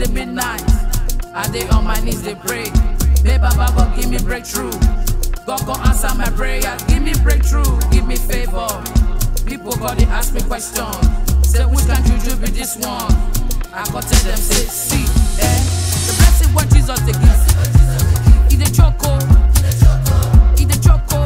the midnight. I dey on my knees, they pray. May Baba God give me breakthrough. God go answer my prayer. Give me breakthrough, give me favor. People got to ask me questions. Say, which can juju be this one? I got tell them, say, see, the blessing what Jesus they give. He the choco, he the choco.